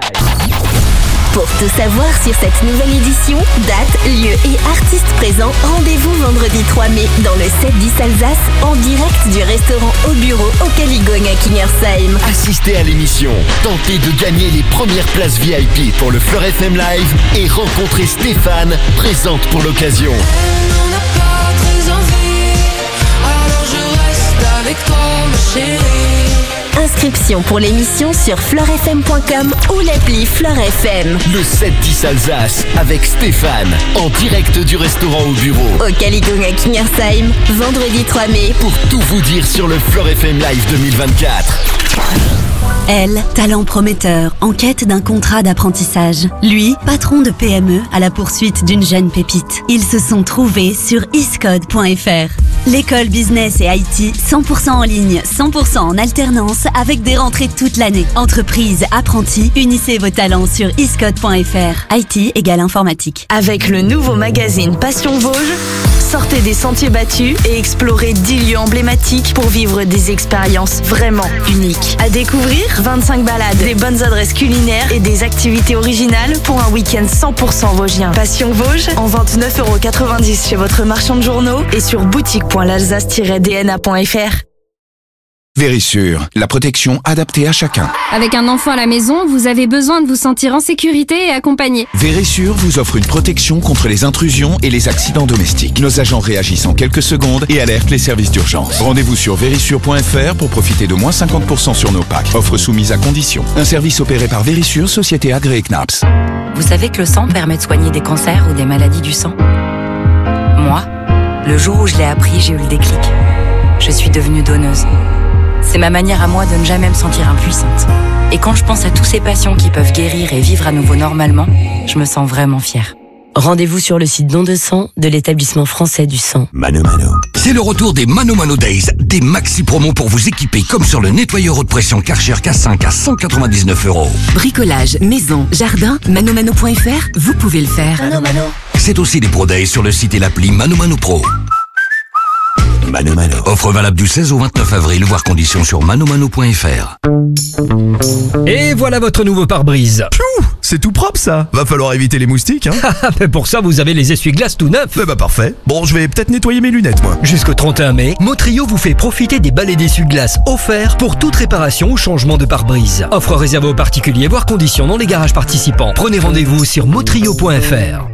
Pour tout savoir sur cette nouvelle édition, date, lieu et artistes présents, rendez-vous vendredi trois mai dans le sept dix Alsace en direct du restaurant Au Bureau au Caligone à Kingersheim. Assistez à l'émission, tentez de gagner les premières places V I P pour le Flore F M Live et rencontrez Stéphane, présente pour l'occasion. On n'a pas très envie, alors je reste avec toi ma chérie. Inscription pour l'émission sur florefm point com ou l'appli Flore F M. Le sept dix Alsace avec Stéphane, en direct du restaurant Au Bureau Au Caligone à Kingersheim, vendredi trois mai. Pour tout vous dire sur le Flore F M Live deux mille vingt-quatre. Elle, talent prometteur, en quête d'un contrat d'apprentissage. Lui, patron de P M E à la poursuite d'une jeune pépite. Ils se sont trouvés sur iscode point f r. L'école business et I T cent pour cent en ligne, cent pour cent en alternance avec des rentrées toute l'année. Entreprise, apprentis, unissez vos talents sur iscode point f r. I T égale informatique. Avec le nouveau magazine Passion Vosges, sortez des sentiers battus et explorez dix lieux emblématiques pour vivre des expériences vraiment uniques. À découvrir, vingt-cinq balades, des bonnes adresses culinaires et des activités originales pour un week-end cent pour cent vosgien. Passion Vosges, en vente neuf euros quatre-vingt-dix chez votre marchand de journaux et sur boutique point lalsace tiret d n a point f r. Vérissure, la protection adaptée à chacun. Avec un enfant à la maison, vous avez besoin de vous sentir en sécurité et accompagné. Vérissure vous offre une protection contre les intrusions et les accidents domestiques. Nos agents réagissent en quelques secondes et alertent les services d'urgence. Rendez-vous sur vérissure point f r pour profiter de moins cinquante pour cent sur nos packs. Offre soumise à condition. Un service opéré par Vérissure, société agréée C N A P S. Vous savez que le sang permet de soigner des cancers ou des maladies du sang? Moi, le jour où je l'ai appris, j'ai eu le déclic. Je suis devenue donneuse. C'est ma manière à moi de ne jamais me sentir impuissante. Et quand je pense à tous ces patients qui peuvent guérir et vivre à nouveau normalement, je me sens vraiment fière. Rendez-vous sur le site Don de sang de l'établissement français du sang. Mano Mano. C'est le retour des Mano Mano Days, des maxi promos pour vous équiper comme sur le nettoyeur haute pression Karcher K cinq à cent quatre-vingt-dix-neuf euros. Bricolage, maison, jardin, manomano point f r, vous pouvez le faire. Mano Mano. C'est aussi des Pro Days sur le site et l'appli Mano Mano Pro. Mano Mano. Offre valable du seize au vingt-neuf avril, voire conditions sur manomano point f r. Et voilà votre nouveau pare-brise. Piou, c'est tout propre ça. Va falloir éviter les moustiques, hein. Mais pour ça, vous avez les essuie-glaces tout neufs. Eh bah parfait. Bon, je vais peut-être nettoyer mes lunettes, moi. Jusqu'au trente et un mai, Motrio vous fait profiter des balais d'essuie-glaces offerts pour toute réparation ou changement de pare-brise. Offre réservée aux particuliers, voire conditions dans les garages participants. Prenez rendez-vous sur motrio point f r.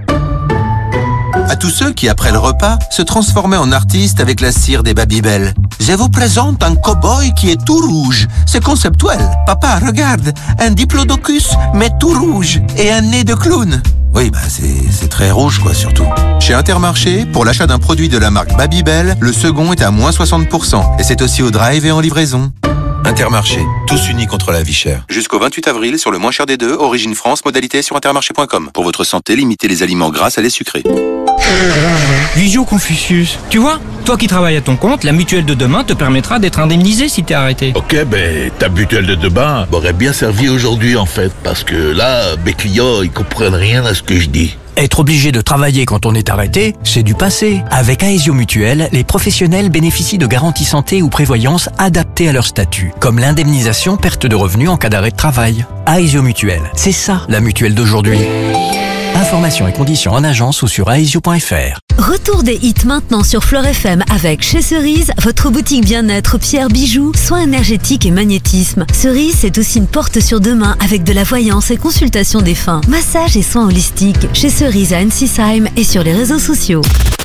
À tous ceux qui, après le repas, se transformaient en artistes avec la cire des Babybel. Je vous présente un cow-boy qui est tout rouge. C'est conceptuel. Papa, regarde, un diplodocus, mais tout rouge, et un nez de clown. Oui, bah c'est, c'est très rouge, quoi, surtout. Chez Intermarché, pour l'achat d'un produit de la marque Babybel, le second est à moins soixante pour cent. Et c'est aussi au drive et en livraison. Intermarché, tous unis contre la vie chère. Jusqu'au vingt-huit avril, sur le moins cher des deux, Origine France, modalité sur intermarché point com. Pour votre santé, limitez les aliments gras à les sucrés. Visio Confucius, tu vois, toi qui travailles à ton compte, la mutuelle de demain te permettra d'être indemnisé si t'es arrêté. Ok, ben ta mutuelle de demain m'aurait bien servi aujourd'hui en fait, parce que là, mes clients, ils comprennent rien à ce que je dis. Être obligé de travailler quand on est arrêté, c'est du passé. Avec Aesio Mutuelle, les professionnels bénéficient de garanties santé ou prévoyance adaptées à leur statut, comme l'indemnisation perte de revenus en cas d'arrêt de travail. Aesio Mutuelle, c'est ça la mutuelle d'aujourd'hui. Informations et conditions en agence ou sur aesio point f r. Retour des hits maintenant sur Fleur F M avec chez Cerise, votre boutique bien-être, pierre, bijoux, soins énergétiques et magnétisme. Cerise, c'est aussi une porte sur demain avec de la voyance et consultation des fins, massage et soins holistiques. Chez Cerise à Ensisheim et sur les réseaux sociaux.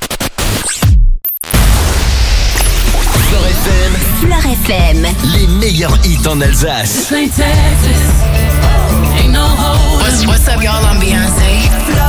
Fleur F M. Fleur F M. Les meilleurs hits en Alsace. What's, what's up, y'all? I'm Beyonce.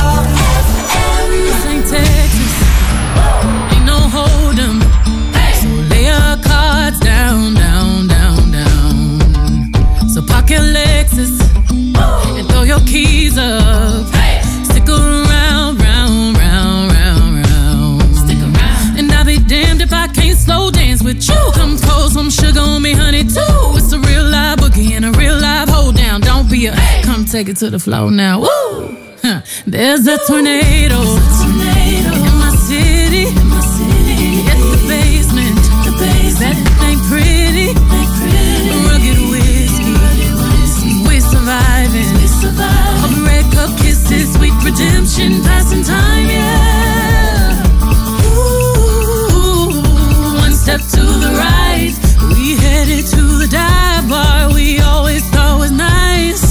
This ain't Texas. Ain't no hold'em. So lay your cards down, down, down, down. So park your Lexus and throw your keys up. Stick around, round, round, round, round. Stick around. And I'll be damned if I can't slow dance with you. Come pour some sugar on me, honey, too. It's a real live boogie and a real live hold down. Don't be a come take it to the floor now. Woo! Huh. There's a tornado, tornado in my city. In my city. It's the basement. The basement. That ain't pretty. Ain't pretty. Rugged whiskey. Rugged whiskey. We're surviving. We're surviving. All the red cup kisses, sweet redemption, passing time, yeah. Ooh, one step to the right, we headed to the dive bar we always thought was nice.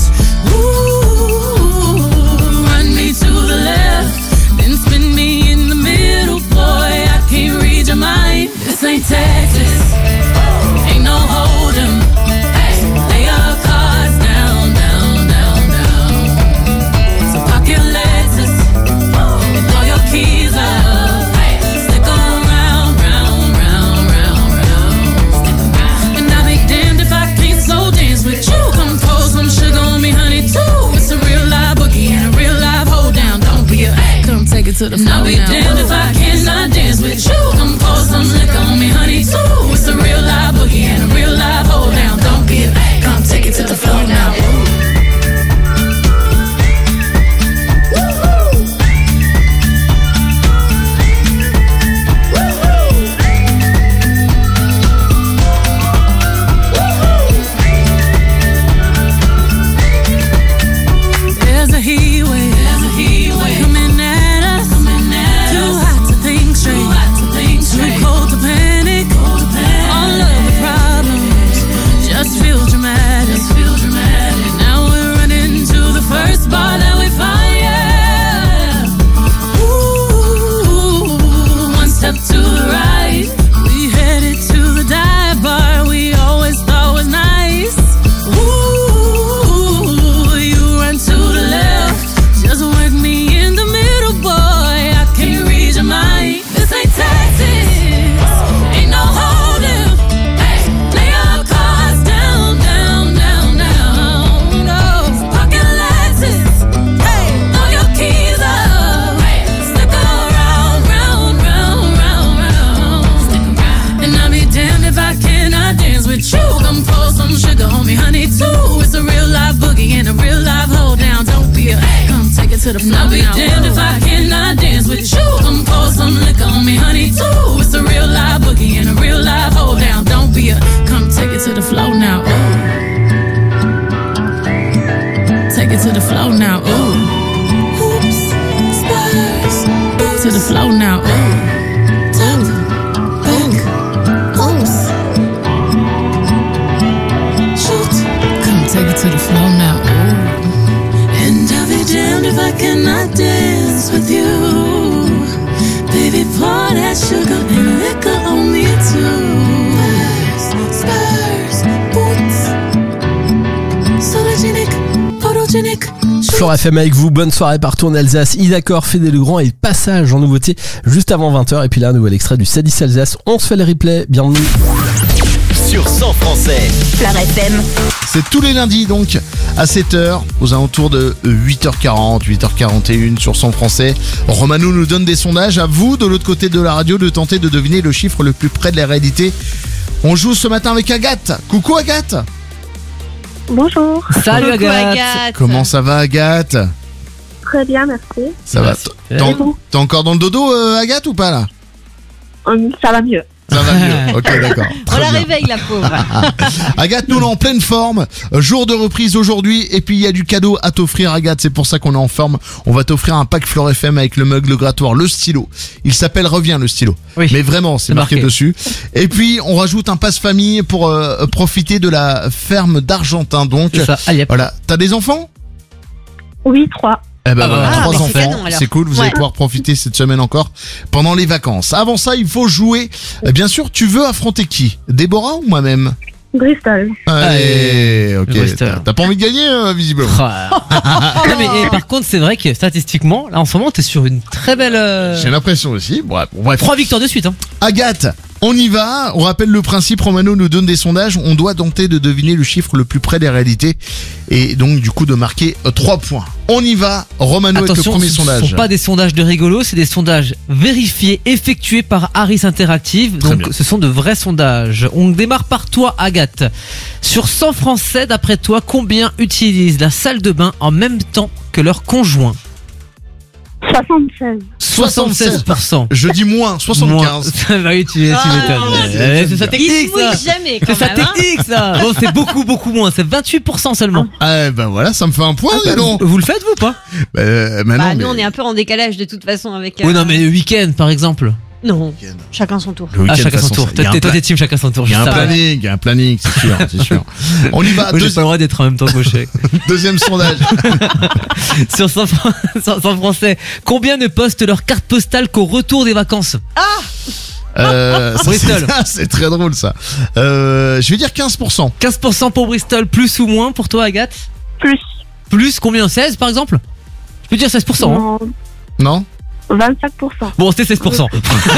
To the left, then spin me in the middle, boy, I can't read your mind. This ain't Texas, ain't no hold'em. Lay your cards down, down, down, down. So park your Lexus and throw your keys up. Stick around, round, round, round, round. And I'll be damned if I can't slow dance with you. Come pour some sugar on me, honey, too. It's a real live boogie and a real live hold down. Don't be a come take it to the floor. I'll be now. Damned if I cannot dance with you. Come pour some liquor on me, honey, too. It's a real live boogie and a real live hold down. Don't be a come take it to the floor now. There's a heat wave. There's a heat wave coming at us. Coming at Too us. Hot to think straight. Too hot to think straight. Too cold to panic. Cold to panic. All of the problems just feel dramatic. Just feel dramatic. Now we're running to the first bar that we find. Yeah. Ooh, one step to the right, we headed to the dive bar we always thought was nice. Ooh, you run to the left, just work me in the middle, boy, I can't read your mind. This ain't Texas, ain't no hold'em. Lay your cards down, down, down, down. No, pocket Lexus, throw your keys up. Stick around, round, round, round, round. And I'll be damned if I cannot dance with you. Come pour some sugar on me, honey, too. It's a real live boogie and a real live hold down. Don't be a come take it to the floor. I'll be damned if I cannot dance with you. Come pour some liquor on me, honey, too. It's a real live boogie and a real live hold down. Don't be a come take it to the floor now. Ooh. Take it to the floor now. Ooh. Hoops, spurs, boots to the floor now. Ooh. Top, back, oops. Shoot, come take it to the floor now. Ooh. And I'll be damned if I cannot dance with you. Baby, pour that sugar and liquor on me too. Spurs, boots, sologenic, photogenic. Fleur F M avec vous, bonne soirée partout en Alsace. Idacor, Fédé Legrand et Passage en nouveauté juste avant vingt heures. Et puis là, un nouvel extrait du Sadis Alsace. On se fait le replay, bienvenue. sur cent Français. Fleur F M. C'est tous les lundis donc à sept heures, aux alentours de huit heures quarante, huit heures quarante et une sur cent Français. Romano nous donne des sondages. À vous, de l'autre côté de la radio, de tenter de deviner le chiffre le plus près de la réalité. On joue ce matin avec Agathe. Coucou Agathe. Bonjour. Salut Coucou, Agathe. Comment ça va Agathe? Très bien, merci. Ça va. T'es en- t'es encore dans le dodo euh, Agathe ou pas là? Hum, Ça va mieux. Ça va mieux. Ok, d'accord. On Très la bien. réveille, la pauvre. Agathe, nous, on est en pleine forme. Euh, Jour de reprise aujourd'hui. Et puis, il y a du cadeau à t'offrir, Agathe. C'est pour ça qu'on est en forme. On va t'offrir un pack Fleur F M avec le mug, le grattoir, le stylo. Il s'appelle Reviens, le stylo. Mais vraiment, c'est C'est marqué, marqué. dessus. Et puis, on rajoute un passe-famille pour euh, profiter de la ferme d'Argentin. Donc, C'est ça. Allez, hop. voilà. T'as des enfants? Oui, trois. Eh ben Ah voilà, bah, trois bah, c'est enfants, canon, alors. c'est cool, vous allez Ouais. pouvoir profiter cette semaine encore pendant les vacances. Avant ça, il faut jouer. Euh, Bien sûr, tu veux affronter qui? Déborah ou moi-même? Bristol. Allez, ok. Bristol. T'as- T'as pas envie de gagner, euh, visiblement. Non, mais et, par contre, c'est vrai que statistiquement, là en ce moment, t'es sur une très belle. euh, J'ai l'impression aussi. Bref, bref. Trois victoires de suite. Hein. Agathe, on y va. On rappelle le principe. Romano nous donne des sondages. On doit tenter de deviner le chiffre le plus près des réalités. Et donc, du coup, de marquer euh, trois points. On y va. Romano avec le Attention, premier ce sondage. ne sont pas des sondages de rigolo, c'est des sondages vérifiés, effectués par Harris Interactive. Très Donc, bien. ce sont de vrais sondages. On démarre par toi, Agathe. Sur cent Français, d'après toi, combien utilisent la salle de bain en même temps que leur conjoint? soixante-seize. soixante-seize pour cent. Je dis moins, soixante-quinze. Moins. Bah oui, tu, tu Ah, m'étonnes. non, Eh, c'est- C'est sa Il technique, se ça. mouille jamais, quand C'est sa même, hein. technique, ça. Bon, c'est beaucoup, beaucoup moins. C'est vingt-huit pour cent seulement. Ah, ben voilà, ça me fait un point, Ah, dis bah, donc. vous, vous le faites, vous, ou pas? Bah, euh, bah non, Bah, mais nous, on est un peu en décalage de toute façon avec. Oui, euh, non, mais le week-end, par exemple. Non, chacun son tour. le week-end, Ah, chacun de toute son façon, tour. ça- il y a Toi, un t'es pla- team chacun son tour. Il y a un ça va. planning, il y a un planning, c'est sûr, c'est sûr. On y va. Moi, j'ai Deuxi- pas le droit d'être en même temps que Gaucher. Deuxième sondage. Sur cent Français, combien ne postent leur carte postale qu'au retour des vacances? Euh, ça, Bristol. c'est- c'est très drôle ça. Euh, je vais dire quinze pour cent. quinze pour cent pour Bristol, plus ou moins pour toi, Agathe? Plus. Plus combien? seize par exemple? Je peux dire seize pour cent. Hein. Non, Non? vingt-cinq pour cent. Bon, c'était seize pour cent.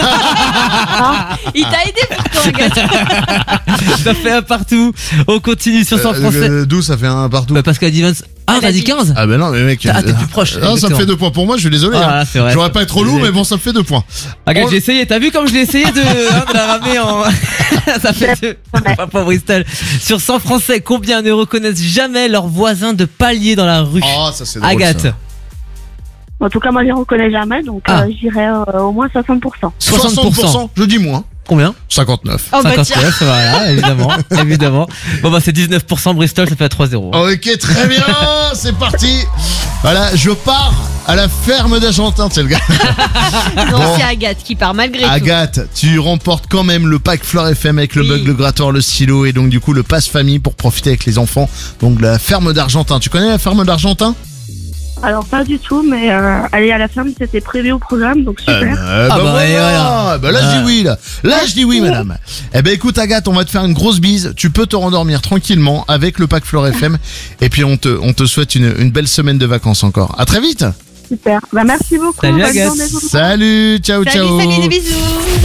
Il t'a aidé pourtant, Agathe. Ça fait un partout. On continue sur cent Euh, Français. euh, D'où ça fait un partout? Bah, parce qu'elle a dit vingt. Ah, Elle t'as a dit dit- quinze? Ah ben non mais mec. Ah, t'es euh, plus proche, Non, ça me exactement. fait deux points pour moi, je suis désolé. Ah, hein. c'est vrai. J'aurais pas être relou, Désolé. mais bon, ça me fait deux points. Agathe, On- j'ai essayé. T'as vu comme je l'ai essayé de, hein, de la ramener en. Ça fait deux. Pas pour Bristol. Sur cent Français, combien ne reconnaissent jamais leurs voisins de palier dans la rue? Ah, ça c'est drôle. Agathe. ça. En tout cas, moi, je les reconnais jamais, donc Ah. euh, j'irai euh, au moins soixante pour cent. soixante pour cent. Je dis moins. Combien? cinquante-neuf. Oh, bah, tiens. cinquante-neuf, voilà, évidemment, évidemment. Bon bah c'est dix-neuf pour cent Bristol, ça fait à trois zéro. Ok, très bien, c'est parti. Voilà, je pars à la ferme d'Argentin, c'est le gars. Non, Bon. c'est Agathe qui part malgré tout. Agathe, tu remportes quand même le pack Fleur F M avec le Oui. bug, le grattoir, le stylo et donc du coup le passe famille pour profiter avec les enfants. Donc la ferme d'Argentin. Tu connais la ferme d'Argentin? Alors, pas du tout, mais euh, aller à la ferme, c'était prévu au programme, donc super. Eh ben, Ah bah bah, voilà. et voilà. Bah là je Ah. dis oui là. Là je dis oui madame. Eh ben écoute Agathe, on va te faire une grosse bise. Tu peux te rendormir tranquillement avec le pack Fleur F M et puis on te, on te souhaite une, une belle semaine de vacances encore. À très vite. Super. Bah, merci beaucoup. Salut, Bonne Agathe. journée, tout le monde. Salut, ciao Salut, ciao. salut, des bisous.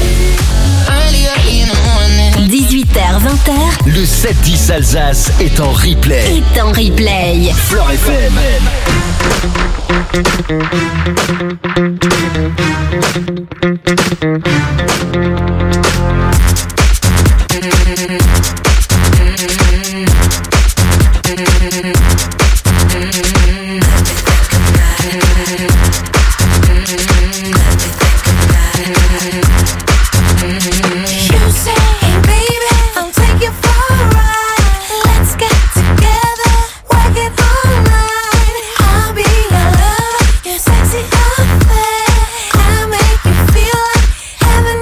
dix-huit heures vingt heures Le sept dix Alsace est en replay. est en replay. Fleur F M. Sexy affair, I make you feel like heaven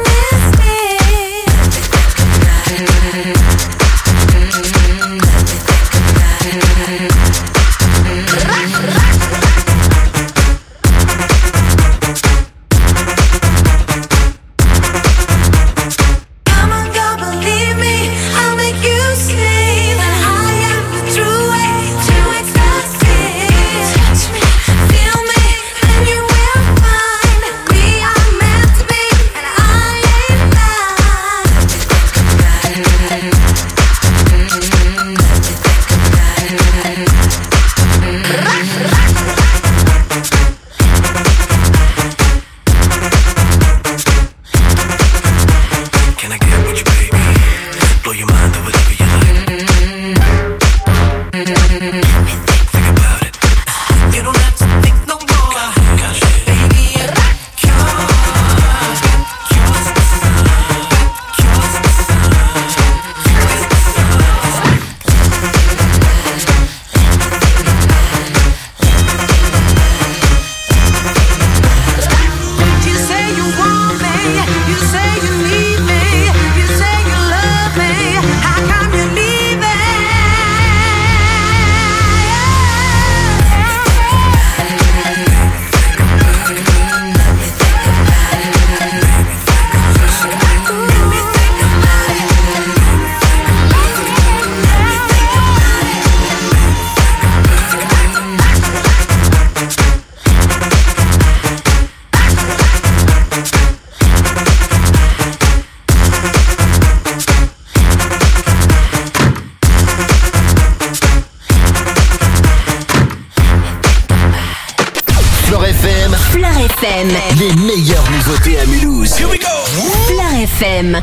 F M.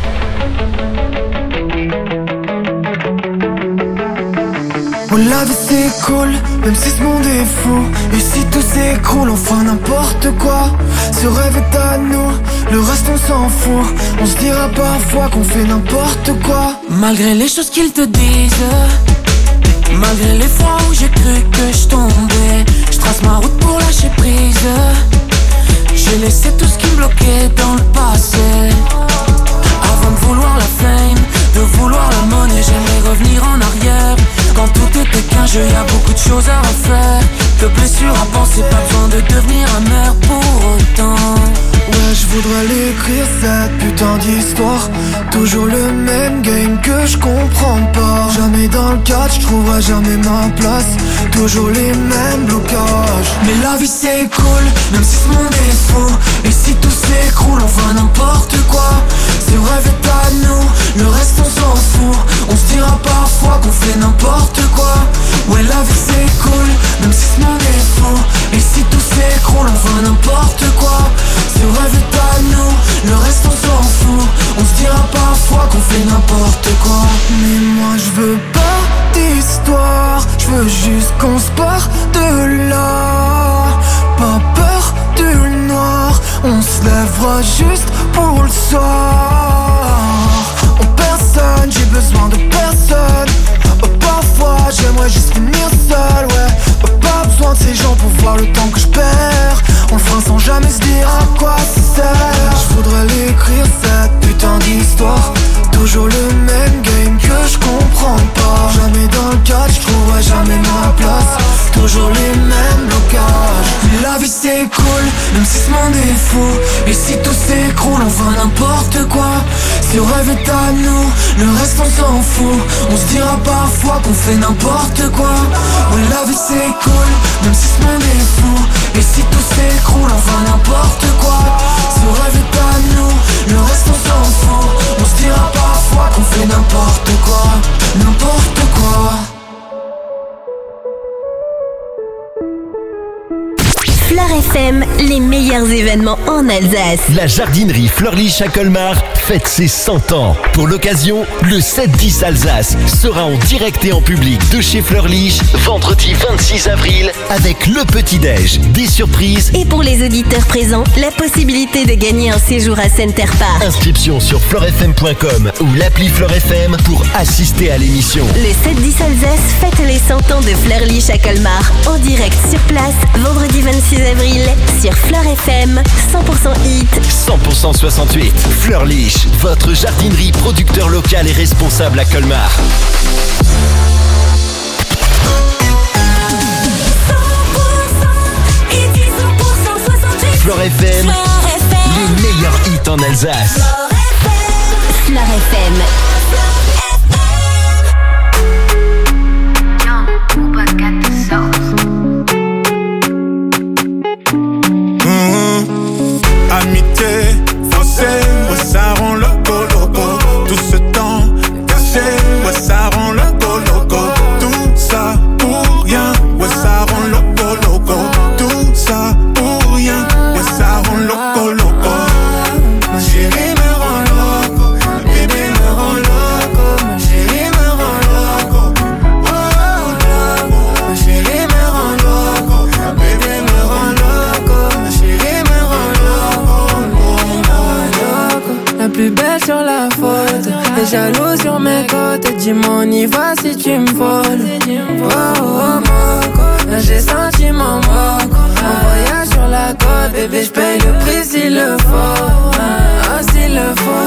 Oh la vie c'est cool, même si ce monde est fou. Et si tout s'écroule, on fera n'importe quoi. Ce rêve est à nous, le reste on s'en fout. On se dira parfois qu'on fait n'importe quoi. Malgré les choses qu'ils te disent, malgré les fois où j'ai cru que je tombais, je trace ma route pour lâcher prise. J'ai laissé tout ce qui me bloquait dans le passé. Avant de vouloir la fame, de vouloir la monnaie, j'aimerais revenir en arrière. Quand tout était qu'un jeu, y'a beaucoup de choses à refaire. De blessures à penser, pas besoin de devenir amer pour autant. Ouais, je voudrais l'écrire cette putain d'histoire. Toujours le même game que je comprends pas. Jamais dans le catch, je trouverai jamais ma place. Toujours les mêmes blocages. Mais la vie c'est cool, même si ce monde est fou. Et si tout s'écroule, on fera n'importe quoi. Ce rêve est à nous, le reste on s'en fout. On se dira parfois qu'on fait n'importe quoi. Ouais, la vie c'est cool, même si ce monde est fou. Et si tout s'écroule, on fera n'importe quoi. Ce rêve est à nous, le reste on s'en fout. On se dira parfois qu'on fait n'importe quoi. Mais moi je veux pas d'histoire, je veux juste qu'on se part de là. Pas peur du noir, on se lèvera juste pour le soir. En personne, j'ai besoin de personne. Oh, parfois j'aimerais juste finir seul, ouais. Oh, pas besoin de ces gens pour voir le temps que je perds. On le fera sans jamais se dire à quoi ça sert. Je voudrais l'écrire cette putain d'histoire. Toujours le même game que je comprends pas. Jamais dans le catch, je trouverai jamais ma place. Toujours les mêmes blocages. Mais la vie c'est cool, même si ce monde est fou. Et si tout s'écroule, on fera n'importe quoi. Ce rêve est à nous, le reste on s'en fout. On se dira parfois qu'on fait n'importe quoi. Ouais, la vie c'est cool, même si ce monde est fou. Et si tout s'écroule, on fera n'importe quoi. Ce rêve est à nous, le reste on s'en fout. On se dira parfois qu'on fait n'importe quoi. N'importe quoi. Fleur F M, les meilleurs événements en Alsace. La jardinerie Fleurlich à Colmar fête ses cent ans. Pour l'occasion, le sept dix Alsace sera en direct et en public de chez Fleurlich vendredi vingt-six avril avec le petit-déj, des surprises. Et pour les auditeurs présents, la possibilité de gagner un séjour à Center Park. Inscription sur fleur f m point com ou l'appli Fleur F M pour assister à l'émission. Le sept dix Alsace fête les cent ans de Fleurlich à Colmar. En direct sur place, vendredi vingt-six avril sur Fleur F M, cent pour cent hit, cent pour cent soixante-huit. Fleurlich, votre jardinerie producteur local et responsable à Colmar. Fleur F M, les meilleurs hits en Alsace. Fleur F M. Amitié, forcée, ouais, ça rend loco loco. Tout ce temps caché, ouais, ça rend loco loco. Tout ça pour rien, ouais, ça rend loco loco. Tout ça pour rien, ouais, ça rend loco loco. Ma chérie me rend loco, ma bébé me rend loco. Ma chérie me rend loco, oh, oh, ma chérie me rend loco, ma bébé me rend loco. Ma chérie me rend loco. La plus belle sur la photo, les jaloux sur mes côtes. Dis-moi on y va si tu me voles. Oh oh moco, là j'ai senti mon moco. Un voyage sur la côte, bébé j'paye le prix s'il le faut. Ah s'il le faut.